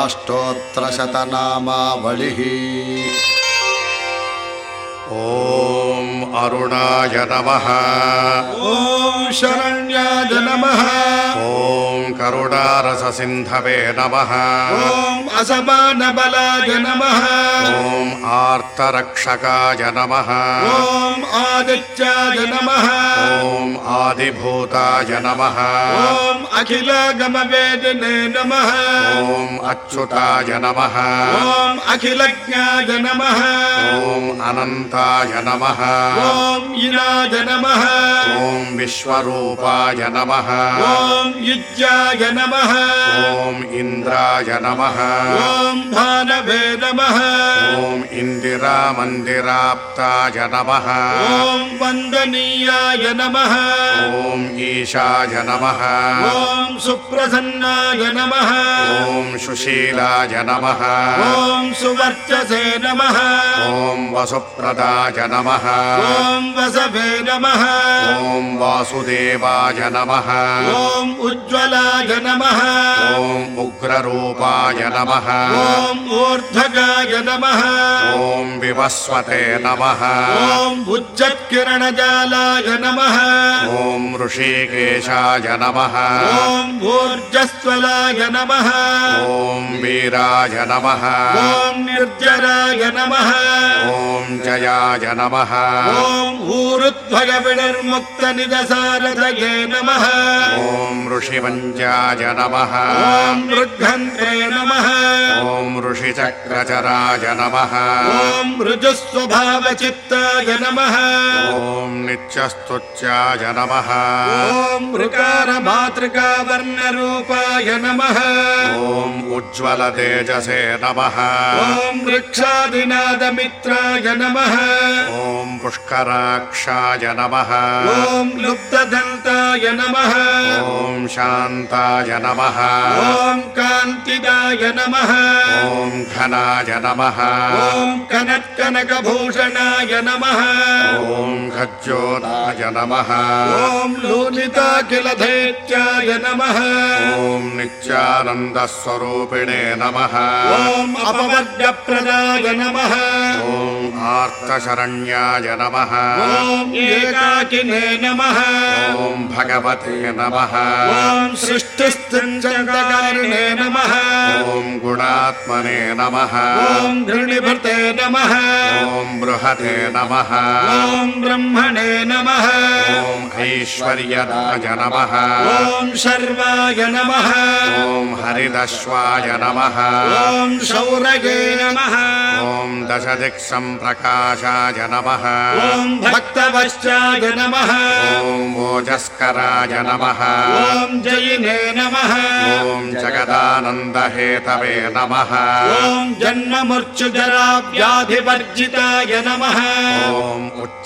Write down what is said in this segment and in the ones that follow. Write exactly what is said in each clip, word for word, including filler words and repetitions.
अष्टोत्तरशतनामावलिः। ॐ अरुणाय नमः। ॐ शरण्याय नमः। ॐ करुणारससिन्धवे नमः। ॐ असमानबलाय नमः। ॐ आर्तरक्षकाय नमः। ॐ आदित्याय नमः। ॐ आदिभूताय नमः। ॐ अखिलागमवेदिने नमः। ॐ अच्युताय नमः। ॐ अखिलज्ञाय नमः। ॐ अनन्ताय नमः। ॐ इनाय नमः। ॐ विश्वरूपाय नमः। ॐ युज्याय नमः। ॐ इन्द्राय नमः। ॐ भानवे नमः। ॐ इन्दिरामन्दिराप्ताय नमः। ॐ वन्दनीयाय नमः। ॐ ईशाय नमः। ॐ सुप्रसन्नाय नमः। ॐ सुशीलाय नमः। ॐ सुवर्चसे नमः। ॐ वसुप्रदाय नमः। ॐ वसवे नमः। ॐ वासुदेवाय नमः। ॐ उज्ज्वलाय नमः। ॐ उग्ररूपाय नमः। ॐ ऊर्ध्वगाय नमः। ॐ विवस्वते नमः। ॐ उज्जत्किरणजालाय नमः। ॐ ऋषिकेशाय नमः। ॐ ऊर्जस्वलाय नमः। ॐ वीराय नमः। ॐ निर्जराय नमः। ॐ जयाय नमः। ॐ ऊरुध्वगविनिर्मुक्तनिजसारथये नमः। ॐ ऋषिवन्द्याय नमः। ॐ मृद्घन्ते नमः। ॐ ऋषिचक्रचराय नमः। ॐ ऋजुस्वभावचित्ताय नमः। ॐ नित्यस्तुत्याय नमः। ॐ ऋकारमातृकावर्णरूपाय नमः। ॐ उज्ज्वलतेजसे नमः। ॐ वृक्षादिनादमित्राय नमः। ॐ पुष्कराक्षाय नमः। ॐ लुब्धदन्ताय नमः। ॐ शान्ताय नमः। ॐ कान्तिदाय नमः। ॐ घनाय नमः। ॐ कनत्कनकभूषणाय नमः। ॐ खज्जोताय नमः। ॐ लोलिताखिलधेत्याय नमः। ॐ नित्यानन्दस्वरूपिणे नमः। ॐ अपवर्गप्रदाय नमः। ॐ आर्तशरण्याय नमः। ॐ एकाकिने नमः। ॐ भगवते नमः। ॐ सृष्टिस्थित्यन्तकारिणे नमः। ॐ गुणात्मने नमः। ॐ घृणिभृते नमः। ॐ बृहते नमः। ॐ ब्रह्मणे नमः। ॐ ऐश्वर्यदाय नमः। ॐ शर्वाय नमः। ॐ हरिदश्वाय नमः। ॐ शौरये नमः। ॐ दशदिक्सम्प्रकाशाय नमः। ॐ भक्तवश्चाय नमः। ॐ ओजस्कराय नमः। ॐ जयिने नमः। ॐ जगदानन्दहेतवे नमः। ॐ जन्ममृत्युजराव्याधिवर्जिताय नमः। ॐ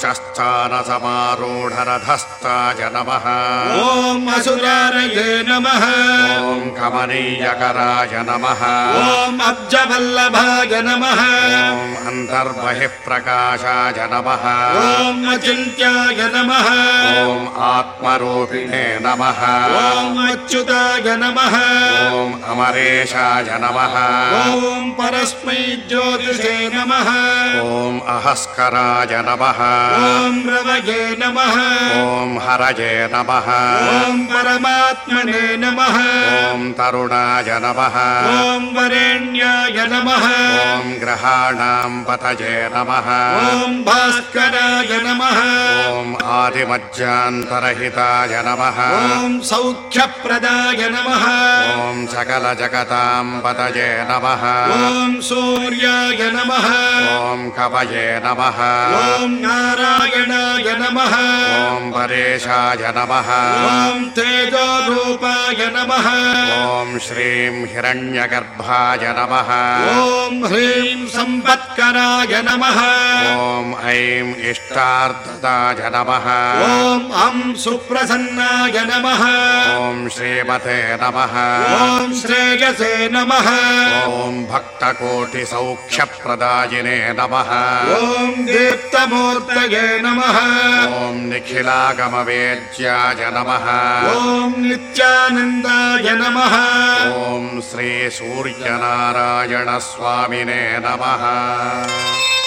उच्चस्थानसमारूढरथस्थाय नमः। ॐ असुरारये नमः। ॐ कमनीयकराय नमः। ॐ अब्जवल्लभाय नमः। ॐ अन्तर्बहिः प्रकाशाय नमः। ॐ अचिन्त्याय नमः। ॐ आत्मरूपिणे नमः। ॐ अच्युताय नमः। ॐ अमरेशाय नमः। ॐ परस्मै ज्योतिषे नमः। ॐ अहस्कराय नमः। ॐ रवये नमः। ॐ हरये नमः। ॐ परमात्मने नमः। ॐ तरुणाय नमः। ॐ वरेण्याय नमः। ॐ ग्रहाणां पतये नमः। ॐ भास्कराय नमः। ॐ आदिमध्यान्तरहिताय नमः। ॐ सौख्यप्रदाय नमः। ॐ सकलजगतां पतये नमः। ॐ सूर्याय नमः। ॐ कवये नमः। ॐ नारायणाय नमः। ॐ परेशाय नमः। ॐ तेजोरूपाय नमः। ॐ श्रीं हिरण्यगर्भाय नमः। ॐ ह्रीं सम्पत्कराय नमः। ॐ ऐं इष्टार्धदाय नमः। ॐ अं सुप्रसन्नाय नमः। ॐ श्रीमते नमः। ॐ श्रेयसे नमः। ॐ भक्तकोटिसौख्यप्रदायिने नमः। ॐ दीप्तमूर्तये नमः। ॐ निखिलागमवेद्याय नमः। ॐ नित्यानन्दाय नमः ॐ श्री सूर्यनारायणस्वामिने नमः।